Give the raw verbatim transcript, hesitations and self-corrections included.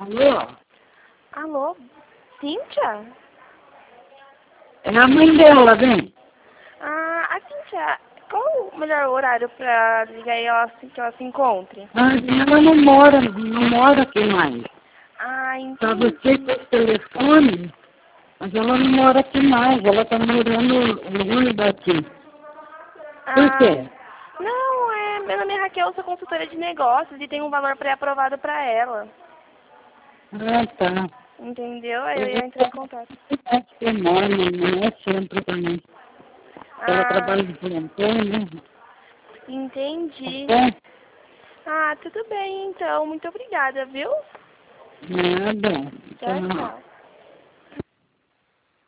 Alô? Alô? Cíntia? É a mãe dela, vem. Ah, a Cíntia, qual o melhor horário pra ligar e ela, assim, que ela se encontre? Mas ela não mora, não mora aqui mais. Ah, Pra você entendi. ter telefone, mas ela não mora aqui mais. Ela tá morando longe daqui. Por Ah, quê? não, é, meu nome é Raquel, eu sou consultora de negócios e tem um valor pré-aprovado pra ela. Ah, tá. Entendeu? Aí eu Eu ia vou entrar em contato. falar que é enorme, não é sempre também. Ela Ah, trabalha de plantão, né? entendi. Tá bom? Ah, tudo bem então. Muito obrigada, viu? Nada. Tchau, Tchau. tchau.